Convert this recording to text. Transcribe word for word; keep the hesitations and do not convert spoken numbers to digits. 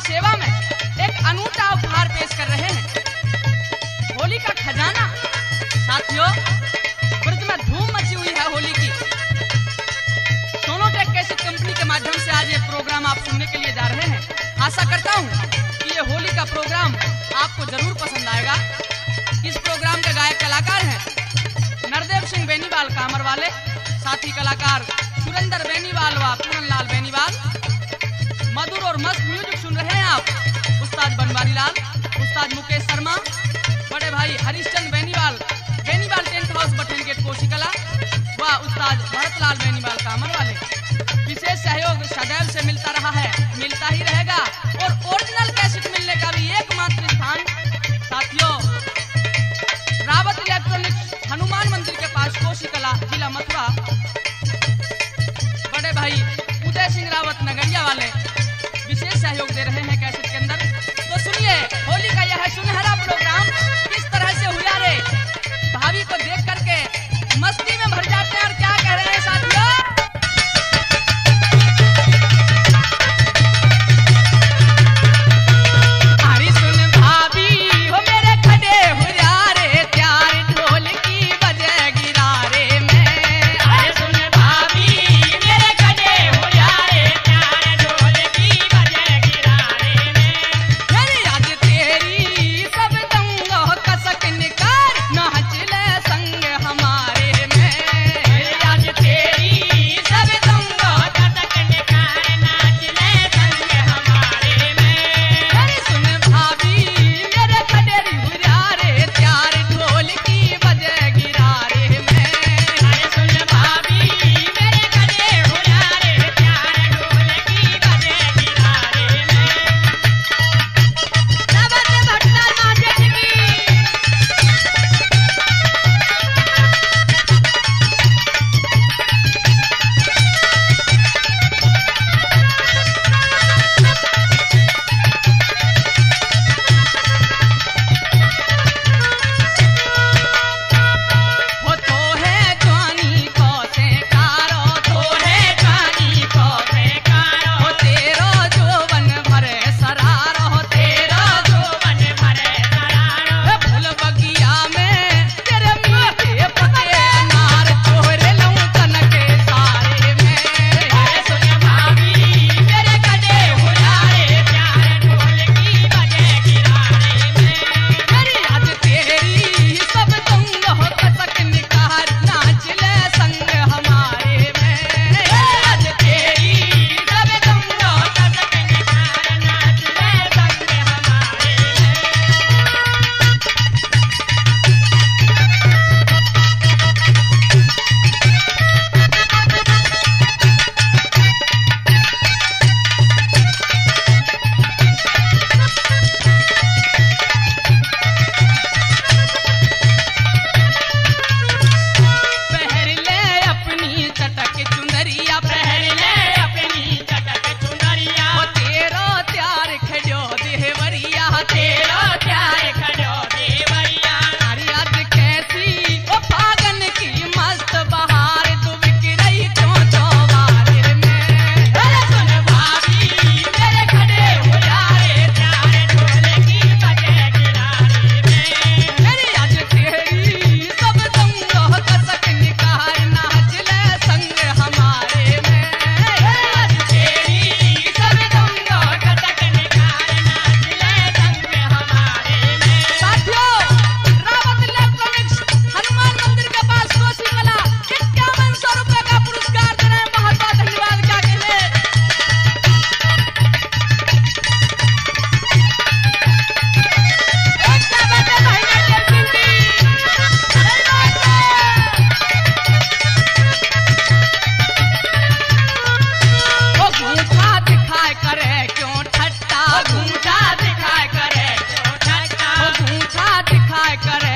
सेवा में एक अनूठा उपहार पेश कर रहे हैं, होली का खजाना। साथियों, ब्रज में धूम मची हुई है होली की। सोनोटेक कैसेट कंपनी के माध्यम से आज ये प्रोग्राम आप सुनने के लिए जा रहे हैं। आशा करता हूँ कि ये होली का प्रोग्राम आपको जरूर पसंद आएगा। इस प्रोग्राम के गायक कलाकार हैं नरदेव सिंह बेनीवाल कामर वाले, साथी कलाकार सुरेंद्र बेनीवाल व पूरनलाल बेनीवाल। मधुर और मस्त म्यूजिक सुन रहे हैं आप उस्ताद बनवारी लाल, उस्ताद मुकेश शर्मा, बड़े भाई हरिश्चंद्र बेनीवाल, बेनीवाल टेंट हाउस बटन गेट कोशिकला व उस्ताद भरतलाल बेनीवाल कामर वाले। विशेष सहयोग सदैव से मिलता रहा है, मिलता ही रहेगा और ओरिजिनल कैसेट मिलने का भी एकमात्र स्थान साथियों रावत इलेक्ट्रॉनिक्स, हनुमान मंदिर के पास, कोशिकला, जिला मथुरा। बड़े भाई उदय सिंह रावत नगरिया वाले विशेष सहयोग दे रहे हैं कैसेट के अंदर। तो सुनिए होली का यह सुनहरा प्रोग्राम किस तरह से हुआ रे। भाभी को देख करके मस्ती में भर जाते हैं और क्या कह रहे हैं साथियों। करे